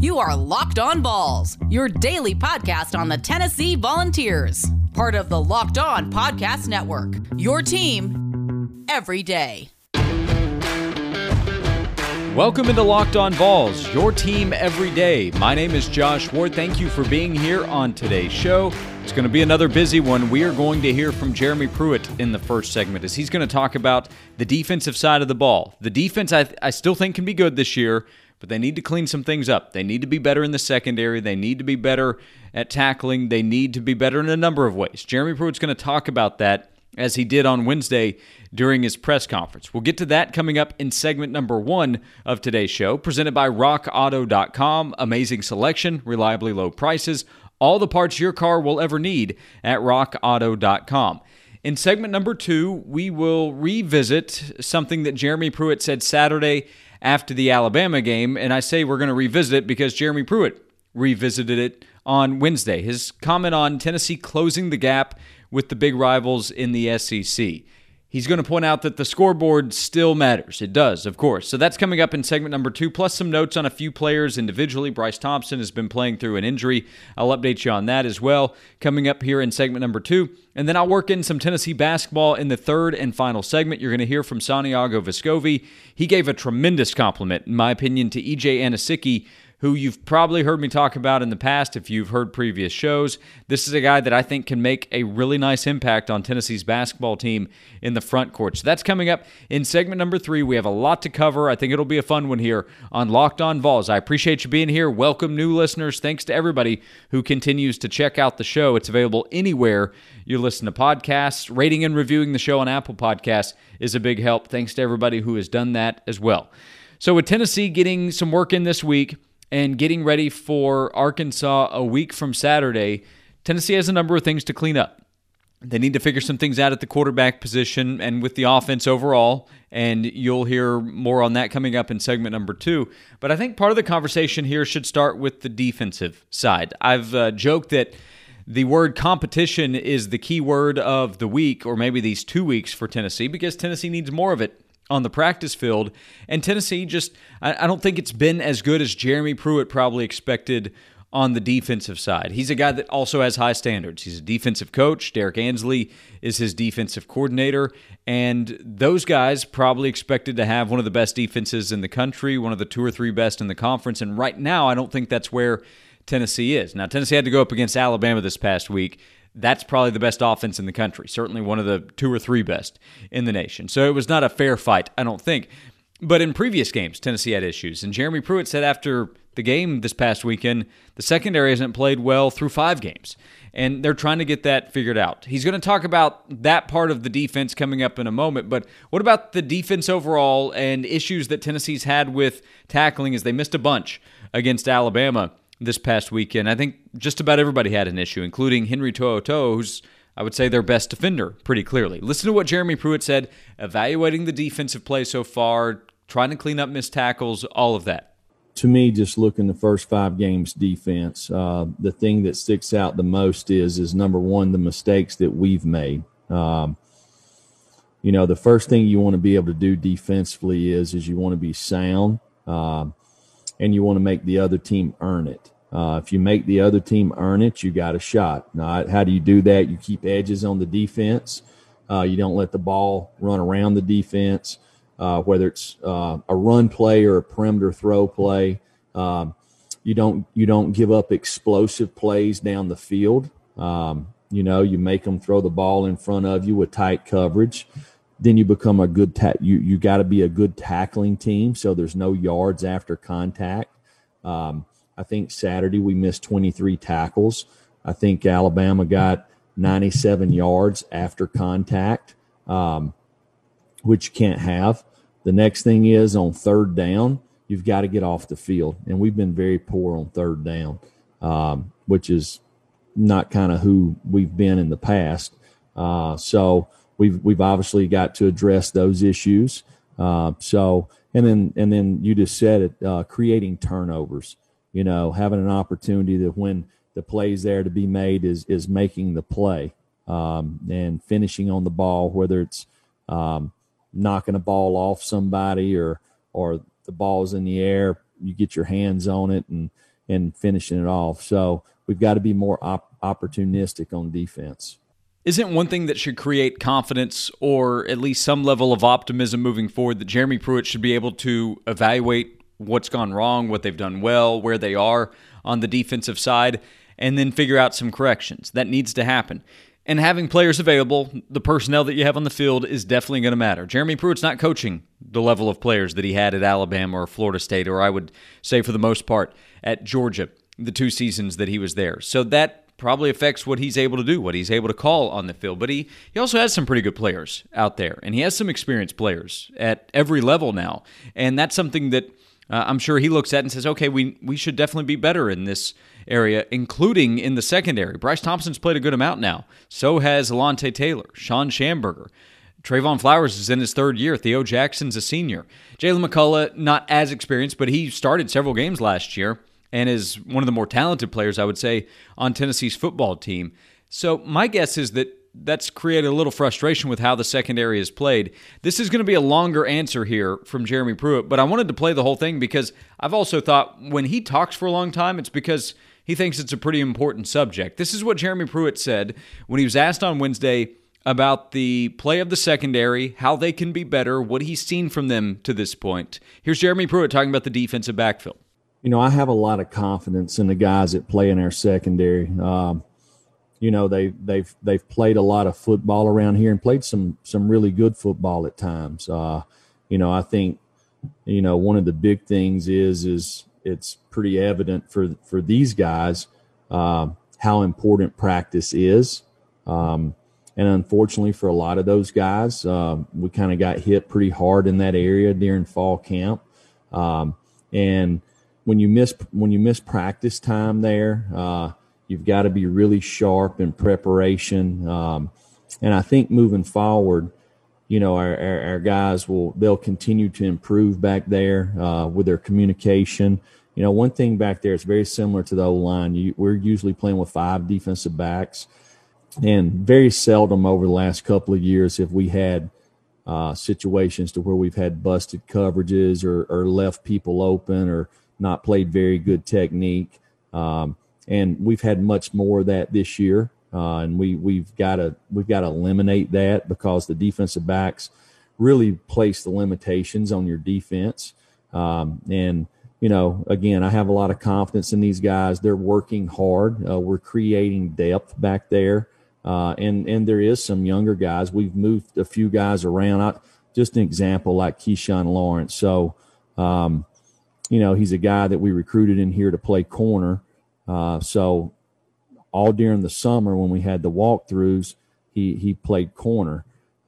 You are Locked On Vols, your daily podcast on the Tennessee Volunteers. Part of the Locked On Podcast Network, your team every day. Welcome into Locked On Vols, your team every day. My name is Josh Ward. Thank you for being here on today's show. It's going to be another busy one. We are going to hear from Jeremy Pruitt in the first segment as he's going to talk about the defensive side of the ball. The defense I still think can be good this year, but they need to clean some things up. They need to be better in the secondary. They need to be better at tackling. They need to be better in a number of ways. Jeremy Pruitt's going to talk about that as he did on Wednesday during his press conference. We'll get to that coming up in segment number 1 of today's show, presented by RockAuto.com. Amazing selection, reliably low prices, all the parts your car will ever need at RockAuto.com. In segment number 2, we will revisit something that Jeremy Pruitt said Saturday after the Alabama game, and I say we're going to revisit it because Jeremy Pruitt revisited it on Wednesday. His comment on Tennessee closing the gap with the big rivals in the SEC. He's going to point out that the scoreboard still matters. It does, of course. So that's coming up in segment number 2, plus some notes on a few players individually. Bryce Thompson has been playing through an injury. I'll update you on that as well, coming up here in segment number 2. And then I'll work in some Tennessee basketball in the third and final segment. You're going to hear from Santiago Vescovi. He gave a tremendous compliment, in my opinion, to E.J. Anosike, who you've probably heard me talk about in the past if you've heard previous shows. This is a guy that I think can make a really nice impact on Tennessee's basketball team in the front court. So that's coming up in segment number 3. We have a lot to cover. I think it'll be a fun one here on Locked On Vols. I appreciate you being here. Welcome new listeners. Thanks to everybody who continues to check out the show. It's available anywhere you listen to podcasts. Rating and reviewing the show on Apple Podcasts is a big help. Thanks to everybody who has done that as well. So with Tennessee getting some work in this week, and getting ready for Arkansas a week from Saturday, Tennessee has a number of things to clean up. They need to figure some things out at the quarterback position and with the offense overall, and you'll hear more on that coming up in segment number 2. But I think part of the conversation here should start with the defensive side. I've joked that the word competition is the key word of the week, or maybe these 2 weeks for Tennessee, because Tennessee needs more of it on the practice field. And Tennessee just, I don't think it's been as good as Jeremy Pruitt probably expected on the defensive side. He's a guy that also has high standards. He's a defensive coach. Derek Ansley is his defensive coordinator. And those guys probably expected to have one of the best defenses in the country, one of the 2 or 3 best in the conference. And right now, I don't think that's where Tennessee is. Now, Tennessee had to go up against Alabama this past week. That's probably the best offense in the country, certainly one of the 2 or 3 best in the nation. So it was not a fair fight, I don't think. But in previous games, Tennessee had issues. And Jeremy Pruitt said after the game this past weekend, the secondary hasn't played well through 5 games. And they're trying to get that figured out. He's going to talk about that part of the defense coming up in a moment. But what about the defense overall and issues that Tennessee's had with tackling as they missed a bunch against Alabama this past weekend? I think just about everybody had an issue, including Henry To'oTo'o, who's, I would say, their best defender pretty clearly. Listen to what Jeremy Pruitt said, evaluating the defensive play so far, trying to clean up missed tackles, all of that. To me, just looking the first 5 games defense, the thing that sticks out the most is number 1, the mistakes that we've made. The first thing you want to be able to do defensively is you want to be sound, and you want to make the other team earn it. If you make the other team earn it, you got a shot. Now, how do you do that? You keep edges on the defense. You don't let the ball run around the defense, whether it's a run play or a perimeter throw play. You don't give up explosive plays down the field. You make them throw the ball in front of you with tight coverage. Then you become a good you got to be a good tackling team, so there's no yards after contact. I think Saturday we missed 23 tackles. I think Alabama got 97 yards after contact, which you can't have. The next thing is on third down, you've got to get off the field, and we've been very poor on third down, which is not kind of who we've been in the past. So we've obviously got to address those issues. And then you just said it, creating turnovers. Having an opportunity that when the play's there to be made is making the play, and finishing on the ball, whether it's knocking a ball off somebody or the ball's in the air, you get your hands on it and and finishing it off. So we've got to be more opportunistic on defense. Isn't one thing that should create confidence or at least some level of optimism moving forward that Jeremy Pruitt should be able to evaluate what's gone wrong, what they've done well, where they are on the defensive side, and then figure out some corrections? That needs to happen. And having players available, the personnel that you have on the field is definitely going to matter. Jeremy Pruitt's not coaching the level of players that he had at Alabama or Florida State, or I would say for the most part at Georgia, the 2 seasons that he was there. So that probably affects what he's able to do, what he's able to call on the field. But he also has some pretty good players out there, and he has some experienced players at every level now. And that's something that I'm sure he looks at and says, okay, we should definitely be better in this area, including in the secondary. Bryce Thompson's played a good amount now. So has Alontae Taylor, Sean Schamberger. Trayvon Flowers is in his 3rd year. Theo Jackson's a senior. Jalen McCullough, not as experienced, but he started several games last year and is one of the more talented players, I would say, on Tennessee's football team. So my guess is that that's created a little frustration with how the secondary is played. This is going to be a longer answer here from Jeremy Pruitt, but I wanted to play the whole thing because I've also thought when he talks for a long time, it's because he thinks it's a pretty important subject. This is what Jeremy Pruitt said when he was asked on Wednesday about the play of the secondary, how they can be better, what he's seen from them to this point. Here's Jeremy Pruitt talking about the defensive backfield. I have a lot of confidence in the guys that play in our secondary. They've played a lot of football around here and played some really good football at times. I think, one of the big things is it's pretty evident for these guys how important practice is. And unfortunately for a lot of those guys, we kind of got hit pretty hard in that area during fall camp. And when you miss practice time there, you've got to be really sharp in preparation. And I think moving forward, our guys they'll continue to improve back there with their communication. One thing back there is very similar to the O-line. We're usually playing with 5 defensive backs, and very seldom over the last couple of years have we had situations to where we've had busted coverages or left people open or not played very good technique. And we've had much more of that this year. And we've got to eliminate that because the defensive backs really place the limitations on your defense. And again, I have a lot of confidence in these guys. They're working hard. We're creating depth back there. And there is some younger guys. We've moved a few guys around. Just an example like Keyshawn Lawrence. So, he's a guy that we recruited in here to play corner. So all during the summer when we had the walkthroughs, he played corner.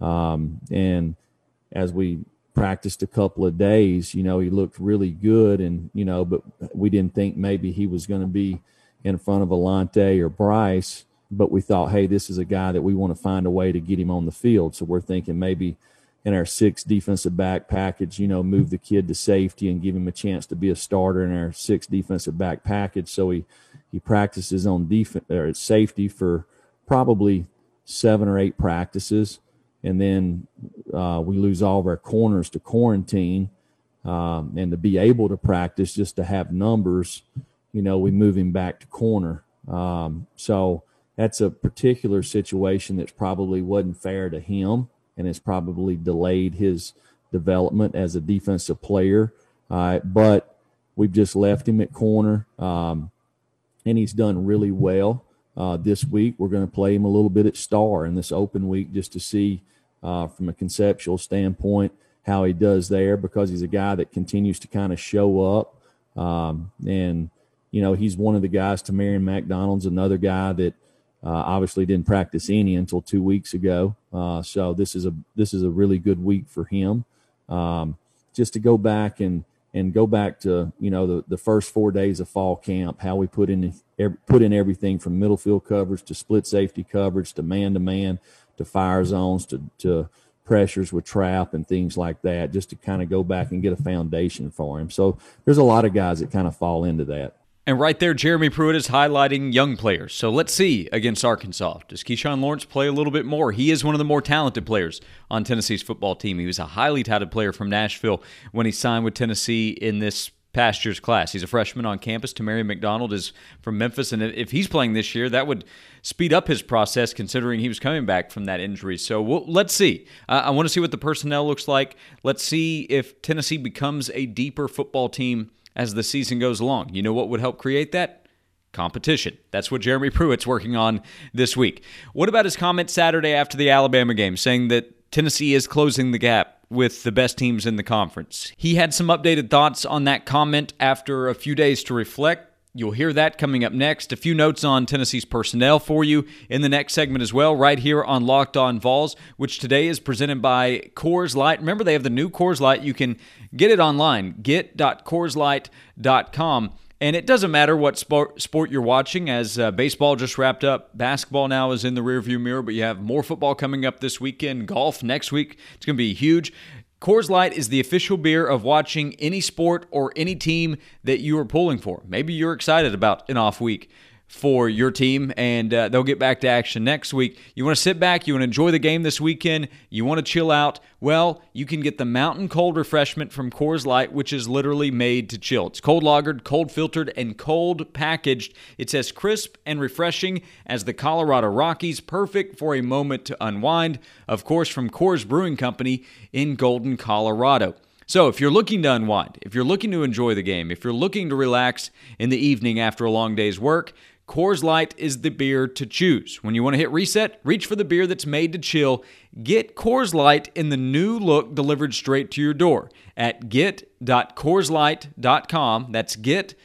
And as we practiced a couple of days, he looked really good and, but we didn't think maybe he was going to be in front of Alontae or Bryce, but we thought, hey, this is a guy that we want to find a way to get him on the field. So we're thinking maybe in our 6 defensive back package, move the kid to safety and give him a chance to be a starter in our 6 defensive back package. So he practices on defense or safety for probably 7 or 8 practices. And then we lose all of our corners to quarantine and to be able to practice just to have numbers, we move him back to corner. So that's a particular situation that's probably wasn't fair to him. And it's probably delayed his development as a defensive player. But we've just left him at corner, and he's done really well. This week we're going to play him a little bit at star in this open week just to see from a conceptual standpoint how he does there because he's a guy that continues to kind of show up. And, he's one of the guys. Tamarion McDonald's another guy that obviously didn't practice any until 2 weeks ago. So this is a really good week for him. Just to go back and go back to, the first 4 days of fall camp, how we put in everything from middle field coverage to split safety coverage to man-to-man to fire zones to pressures with trap and things like that, just to kind of go back and get a foundation for him. So there's a lot of guys that kind of fall into that. And right there, Jeremy Pruitt is highlighting young players. So let's see against Arkansas. Does Keyshawn Lawrence play a little bit more? He is one of the more talented players on Tennessee's football team. He was a highly touted player from Nashville when he signed with Tennessee in this past year's class. He's a freshman on campus. Tamarion McDonald is from Memphis, and if he's playing this year, that would speed up his process considering he was coming back from that injury. So let's see. I want to see what the personnel looks like. Let's see if Tennessee becomes a deeper football team as the season goes along. You know what would help create that? Competition. That's what Jeremy Pruitt's working on this week. What about his comment Saturday after the Alabama game saying that Tennessee is closing the gap with the best teams in the conference? He had some updated thoughts on that comment after a few days to reflect. You'll hear that coming up next. A few notes on Tennessee's personnel for you in the next segment as well, right here on Locked On Vols, which today is presented by Coors Light. Remember, they have the new Coors Light. You can get it online, get.coorslight.com. And it doesn't matter what sport you're watching, as baseball just wrapped up. Basketball now is in the rearview mirror, but you have more football coming up this weekend. Golf next week. It's going to be huge. Coors Light is the official beer of watching any sport or any team that you are pulling for. Maybe you're excited about an off week for your team, and they'll get back to action next week. You want to sit back, you want to enjoy the game this weekend, you want to chill out, well, you can get the Mountain Cold refreshment from Coors Light, which is literally made to chill. It's cold lagered, cold filtered, and cold packaged. It's as crisp and refreshing as the Colorado Rockies, perfect for a moment to unwind. Of course, from Coors Brewing Company in Golden, Colorado. So if you're looking to unwind, if you're looking to enjoy the game, if you're looking to relax in the evening after a long day's work, Coors Light is the beer to choose. When you want to hit reset, reach for the beer that's made to chill. Get Coors Light in the new look delivered straight to your door at get.coorslight.com. That's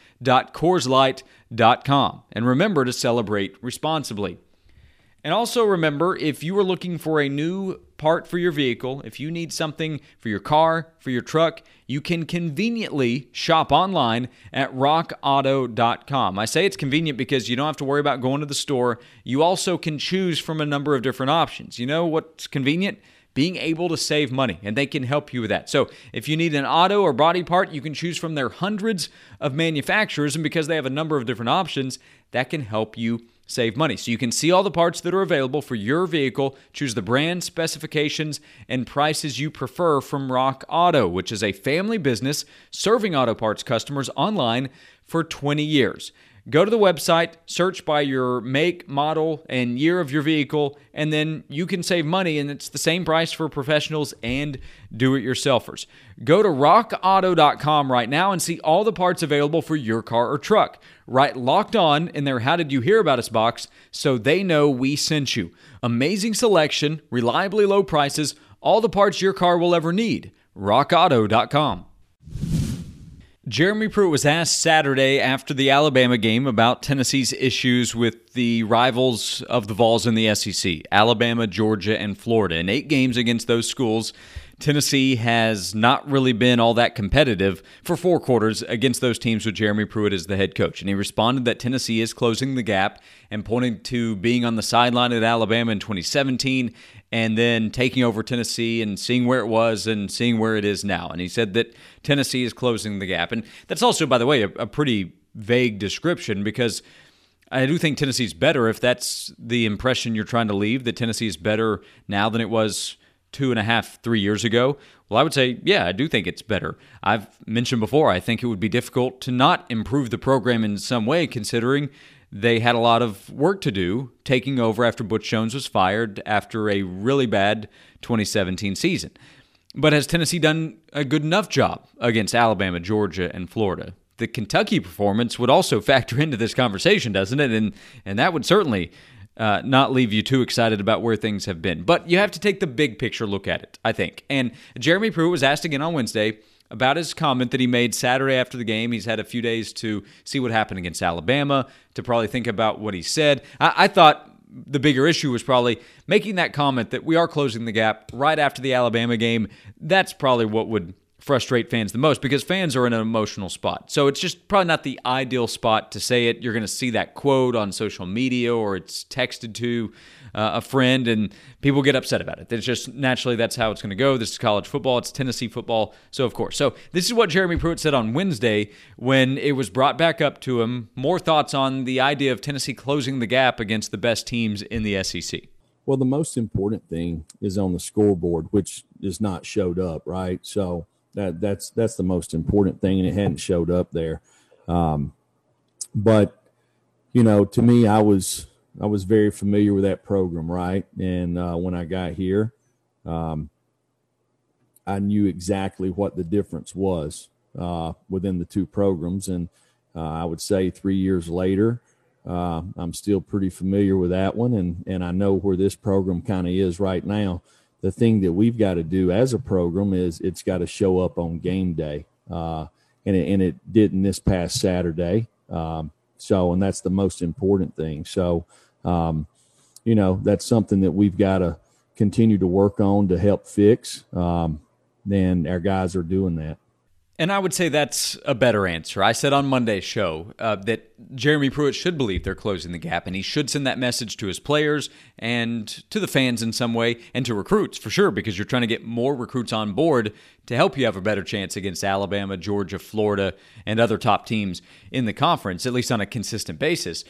get.coorslight.com. And remember to celebrate responsibly. And also remember, if you are looking for a new part for your vehicle, if you need something for your car, for your truck, you can conveniently shop online at rockauto.com. I say it's convenient because you don't have to worry about going to the store. You also can choose from a number of different options. You know what's convenient? Being able to save money, and they can help you with that. So if you need an auto or body part, you can choose from their hundreds of manufacturers, and because they have a number of different options, that can help you save money. So you can see all the parts that are available for your vehicle, choose the brand, specifications, and prices you prefer from Rock Auto, which is a family business serving auto parts customers online for 20 years. Go to the website, search by your make, model, and year of your vehicle, and then you can save money, and it's the same price for professionals and do-it-yourselfers. Go to rockauto.com right now and see all the parts available for your car or truck. Write Locked On in their How Did You Hear About Us box so they know we sent you. Amazing selection, reliably low prices, all the parts your car will ever need. rockauto.com. Jeremy Pruitt was asked Saturday after the Alabama game about Tennessee's issues with the rivals of the Vols in the SEC, Alabama, Georgia, and Florida. In 8 games against those schools, Tennessee has not really been all that competitive for 4 quarters against those teams with Jeremy Pruitt as the head coach. And he responded that Tennessee is closing the gap and pointing to being on the sideline at Alabama in 2017 and then taking over Tennessee and seeing where it was and seeing where it is now. And he said that Tennessee is closing the gap. And that's also, by the way, a pretty vague description, because I do think Tennessee's better, if that's the impression you're trying to leave, that Tennessee is better now than it was 2.5, 3 years ago. Well, I would say, yeah, I do think it's better. I've mentioned before, I think it would be difficult to not improve the program in some way, considering they had a lot of work to do taking over after Butch Jones was fired after a really bad 2017 season. But has Tennessee done a good enough job against Alabama, Georgia, and Florida? The Kentucky performance would also factor into this conversation, doesn't it? And that would certainly not leave you too excited about where things have been. But you have to take the big picture look at it, I think. And Jeremy Pruitt was asked again on Wednesday about his comment that he made Saturday after the game. He's had a few days to see what happened against Alabama, to probably think about what he said. I thought the bigger issue was probably making that comment that we are closing the gap right after the Alabama game. That's probably what would frustrate fans the most, because fans are in an emotional spot. So it's just probably not the ideal spot to say it. You're going to see that quote on social media, or it's texted to a friend, and people get upset about it. It's just naturally that's how it's going to go. This is college football. It's Tennessee football. So, of course. So this is what Jeremy Pruitt said on Wednesday when it was brought back up to him. More thoughts on the idea of Tennessee closing the gap against the best teams in the SEC. Well, the most important thing is on the scoreboard, which is not showed up, right? So That's the most important thing, and it hadn't showed up there. But to me, I was very familiar with that program, right? And when I got here, I knew exactly what the difference was within the two programs. And I would say 3 years later, I'm still pretty familiar with that one, and I know where this program kind of is right now. The thing that we've got to do as a program is it's got to show up on game day, and it didn't this past Saturday. And that's the most important thing. So, that's something that we've got to continue to work on to help fix. And our guys are doing that. And I would say that's a better answer. I said on Monday's show that Jeremy Pruitt should believe they're closing the gap, and he should send that message to his players and to the fans in some way, and to recruits for sure, because you're trying to get more recruits on board to help you have a better chance against Alabama, Georgia, Florida, and other top teams in the conference, at least on a consistent basis.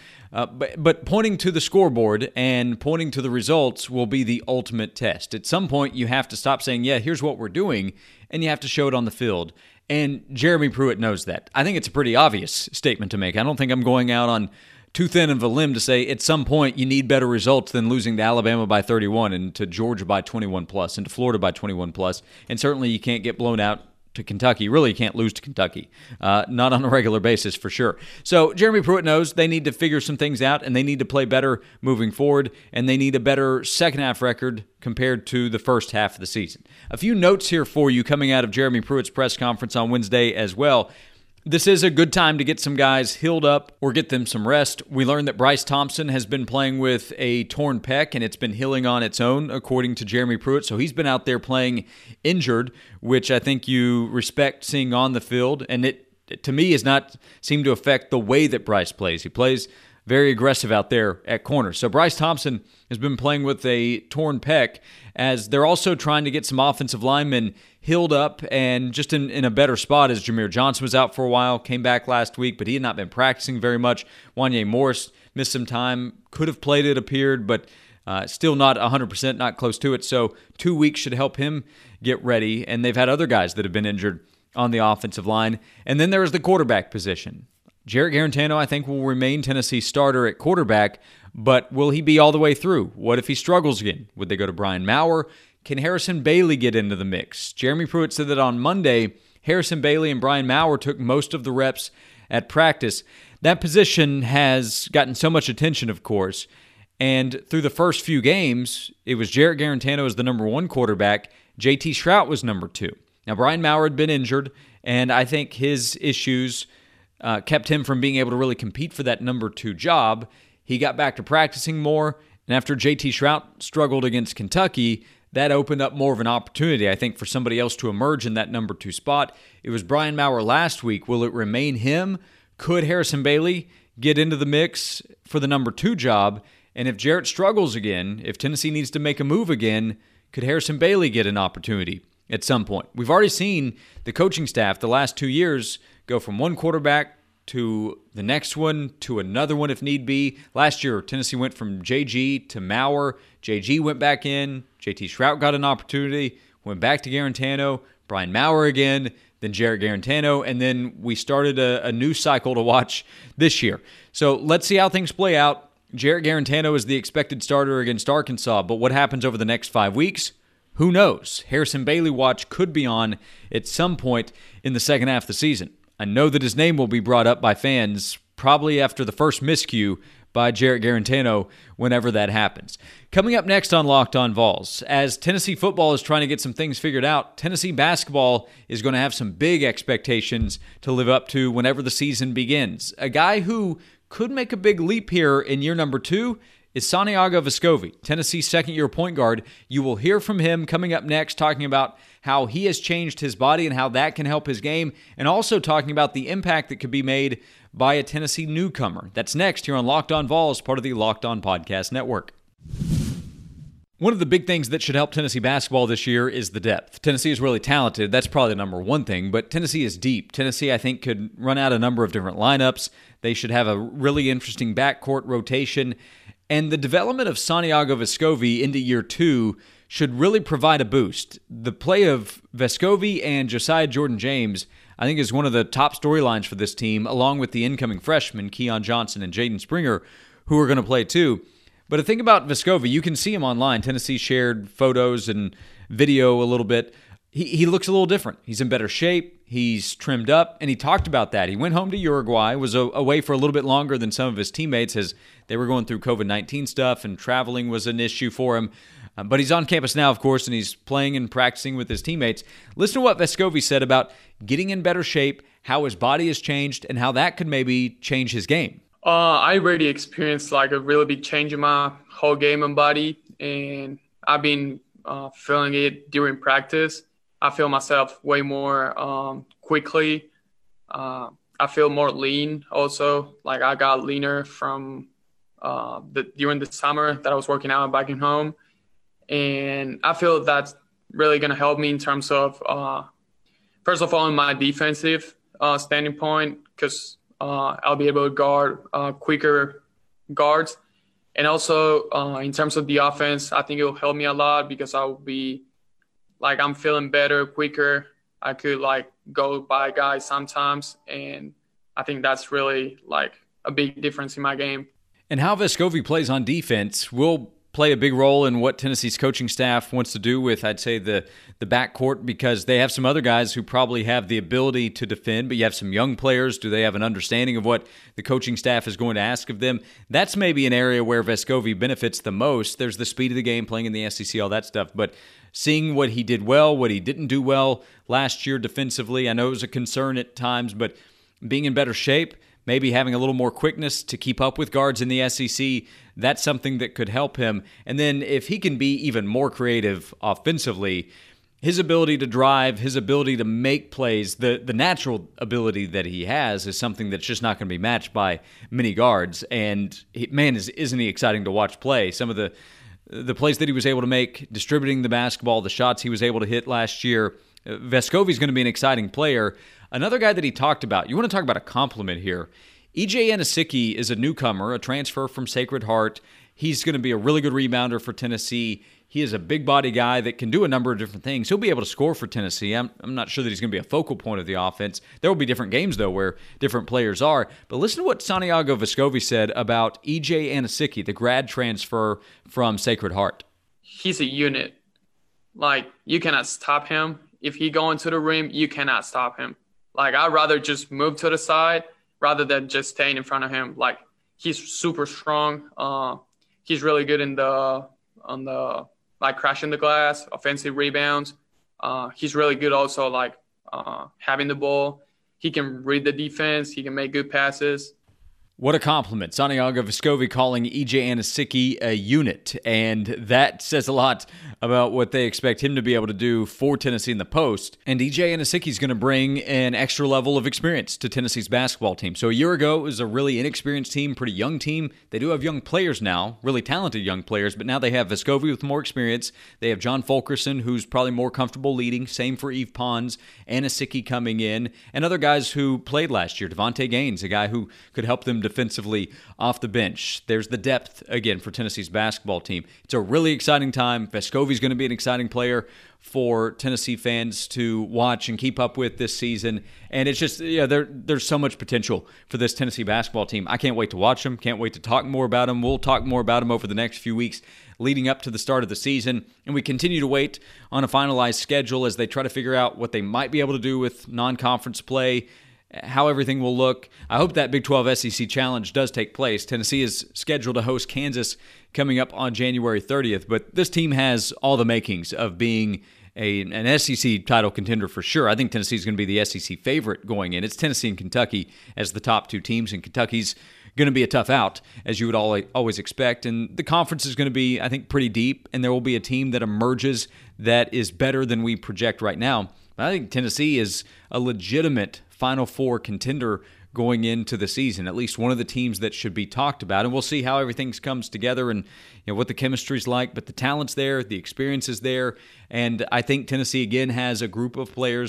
But pointing to the scoreboard and pointing to the results will be the ultimate test. At some point, you have to stop saying, yeah, here's what we're doing, and you have to show it on the field. And Jeremy Pruitt knows that. I think it's a pretty obvious statement to make. I don't think I'm going out on too thin of a limb to say at some point you need better results than losing to Alabama by 31 and to Georgia by 21 plus and to Florida by 21 plus. And certainly you can't get blown out to Kentucky. Really, you can't lose to Kentucky. Not on a regular basis for sure. So Jeremy Pruitt knows they need to figure some things out, and they need to play better moving forward, and they need a better second half record compared to the first half of the season. A few notes here for you coming out of Jeremy Pruitt's press conference on Wednesday as well. This is a good time to get some guys healed up or get them some rest. We learned that Bryce Thompson has been playing with a torn pec, and it's been healing on its own, according to Jeremy Pruitt. So he's been out there playing injured, which I think you respect seeing on the field. And it, to me, has not seemed to affect the way that Bryce plays. He plays very aggressive out there at corner. So Bryce Thompson has been playing with a torn pec, as they're also trying to get some offensive linemen healed up and just in a better spot, as Jameer Johnson was out for a while, came back last week, but he had not been practicing very much. Wanye Morris missed some time, could have played, it appeared, but still not 100%, not close to it. So 2 weeks should help him get ready, and they've had other guys that have been injured on the offensive line. And then there is the quarterback position. Jarrett Guarantano, I think, will remain Tennessee's starter at quarterback, but will he be all the way through? What if he struggles again? Would they go to Brian Maurer? Can Harrison Bailey get into the mix? Jeremy Pruitt said that on Monday, Harrison Bailey and Brian Maurer took most of the reps at practice. That position has gotten so much attention, of course, and through the first few games, it was Jarrett Guarantano as the number one quarterback. JT Shrout was number two. Now, Brian Maurer had been injured, and I think his issues kept him from being able to really compete for that number two job. He got back to practicing more, and after JT Shrout struggled against Kentucky, that opened up more of an opportunity, I think, for somebody else to emerge in that number two spot. It was Brian Maurer last week. Will it remain him? Could Harrison Bailey get into the mix for the number two job? And if Jarrett struggles again, if Tennessee needs to make a move again, could Harrison Bailey get an opportunity at some point? We've already seen the coaching staff the last 2 years go from one quarterback to the next one, to another one if need be. Last year, Tennessee went from JG to Maurer. JG went back in. JT Shrout got an opportunity, went back to Guarantano, Brian Maurer again, then Jarrett Guarantano, and then we started a new cycle to watch this year. So let's see how things play out. Jarrett Guarantano is the expected starter against Arkansas, but what happens over the next 5 weeks? Who knows? Harrison Bailey watch could be on at some point in the second half of the season. I know that his name will be brought up by fans probably after the first miscue by Jarrett Guarantano whenever that happens. Coming up next on Locked On Vols, as Tennessee football is trying to get some things figured out, Tennessee basketball is going to have some big expectations to live up to whenever the season begins. A guy who could make a big leap here in year number 2 is Santiago Vescovi, Tennessee's second-year point guard. You will hear from him coming up next, talking about how he has changed his body and how that can help his game, and also talking about the impact that could be made by a Tennessee newcomer. That's next here on Locked On Vols, part of the Locked On Podcast Network. One of the big things that should help Tennessee basketball this year is the depth. Tennessee is really talented. That's probably the number one thing, but Tennessee is deep. Tennessee, I think, could run out a number of different lineups. They should have a really interesting backcourt rotation. And the development of Santiago Vescovi into year 2 should really provide a boost. The play of Vescovi and Josiah Jordan-James, I think, is one of the top storylines for this team, along with the incoming freshmen, Keon Johnson and Jaden Springer, who are going to play too. But the thing about Vescovi, you can see him online. Tennessee shared photos and video a little bit. He looks a little different. He's in better shape. He's trimmed up, and he talked about that. He went home to Uruguay, was away for a little bit longer than some of his teammates as they were going through COVID-19 stuff, and traveling was an issue for him. But he's on campus now, of course, and he's playing and practicing with his teammates. Listen to what Vescovi said about getting in better shape, how his body has changed, and how that could maybe change his game. I already experienced like a really big change in my whole game and body, and I've been feeling it during practice. I feel myself way more quickly. I feel more lean also. Like I got leaner from during the summer that I was working out back in home. And I feel that's really going to help me in terms of, first of all, in my defensive standing point, because I'll be able to guard quicker guards. And also in terms of the offense, I think it will help me a lot because I will be like, I'm feeling better, quicker. I could like go by guys sometimes. And I think that's really like a big difference in my game. And how Vescovi plays on defense will play a big role in what Tennessee's coaching staff wants to do with, I'd say, the backcourt, because they have some other guys who probably have the ability to defend, but you have some young players. Do they have an understanding of what the coaching staff is going to ask of them? That's maybe an area where Vescovi benefits the most. There's the speed of the game, playing in the SEC, all that stuff, but seeing what he did well, what he didn't do well last year defensively, I know it was a concern at times, but being in better shape, maybe having a little more quickness to keep up with guards in the SEC, that's something that could help him. And then if he can be even more creative offensively, his ability to drive, his ability to make plays, the natural ability that he has is something that's just not going to be matched by many guards. And isn't he exciting to watch play? Some of the plays that he was able to make, distributing the basketball, the shots he was able to hit last year, Vescovi's going to be an exciting player. Another guy that he talked about, you want to talk about a compliment here. E.J. Anosike is a newcomer, a transfer from Sacred Heart. He's going to be a really good rebounder for Tennessee. He is a big body guy that can do a number of different things. He'll be able to score for Tennessee. I'm not sure that he's going to be a focal point of the offense. There will be different games, though, where different players are. But listen to what Santiago Vescovi said about E.J. Anosike, the grad transfer from Sacred Heart. He's a unit. Like, you cannot stop him. If he go into the rim, you cannot stop him. Like, I'd rather just move to the side rather than just staying in front of him. Like, he's super strong. He's really good on the crashing the glass, offensive rebounds. He's really good also, like, having the ball. He can read the defense. He can make good passes. What a compliment. Santiago Vescovi calling E.J. Anosike a unit, and that says a lot about what they expect him to be able to do for Tennessee in the post. And E.J. Anosike is going to bring an extra level of experience to Tennessee's basketball team. So a year ago, it was a really inexperienced team, pretty young team. They do have young players now, really talented young players, but now they have Vescovi with more experience. They have John Fulkerson, who's probably more comfortable leading. Same for Yves Pons, Anosike coming in, and other guys who played last year. Devontae Gaines, a guy who could help them defensively off the bench. There's the depth, again, for Tennessee's basketball team. It's a really exciting time. Vescovi's going to be an exciting player for Tennessee fans to watch and keep up with this season. And it's just, there's so much potential for this Tennessee basketball team. I can't wait to watch them. Can't wait to talk more about them. We'll talk more about them over the next few weeks leading up to the start of the season. And we continue to wait on a finalized schedule as they try to figure out what they might be able to do with non-conference play, how everything will look. I hope that Big 12 SEC Challenge does take place. Tennessee is scheduled to host Kansas coming up on January 30th, but this team has all the makings of being an SEC title contender for sure. I think Tennessee is going to be the SEC favorite going in. It's Tennessee and Kentucky as the top two teams, and Kentucky's going to be a tough out, as you would always expect. And the conference is going to be, I think, pretty deep, and there will be a team that emerges that is better than we project right now. But I think Tennessee is a legitimate Final Four contender going into the season, at least one of the teams that should be talked about. And we'll see how everything comes together and what the chemistry's like. But the talent's there, the experience is there. And I think Tennessee, again, has a group of players that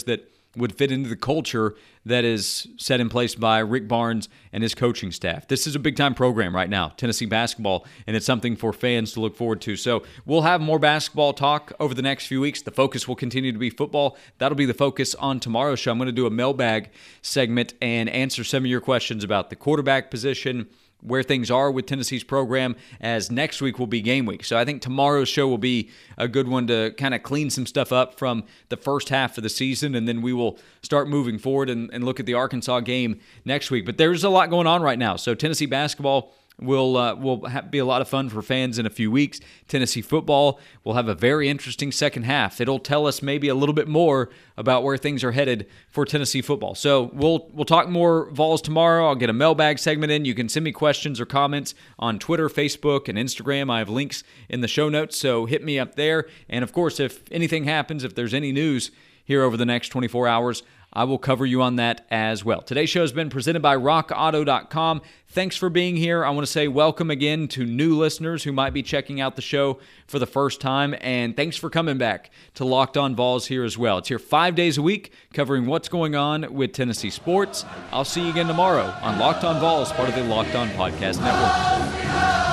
would fit into the culture that is set in place by Rick Barnes and his coaching staff. This is a big-time program right now, Tennessee basketball, and it's something for fans to look forward to. So we'll have more basketball talk over the next few weeks. The focus will continue to be football. That'll be the focus on tomorrow's show. I'm going to do a mailbag segment and answer some of your questions about the quarterback position, where things are with Tennessee's program, as next week will be game week. So I think tomorrow's show will be a good one to kind of clean some stuff up from the first half of the season, and then we will start moving forward and look at the Arkansas game next week. But there's a lot going on right now. So Tennessee basketball will be a lot of fun for fans in a few weeks. Tennessee football will have a very interesting second half. It'll tell us maybe a little bit more about where things are headed for Tennessee football. So we'll talk more Vols tomorrow. I'll get a mailbag segment in. You can send me questions or comments on Twitter, Facebook, and Instagram. I have links in the show notes, so hit me up there. And of course, if anything happens, if there's any news here over the next 24 hours, I will cover you on that as well. Today's show has been presented by RockAuto.com. Thanks for being here. I want to say welcome again to new listeners who might be checking out the show for the first time, and thanks for coming back to Locked On Vols here as well. It's here 5 days a week covering what's going on with Tennessee sports. I'll see you again tomorrow on Locked On Vols, part of the Locked On Podcast Network.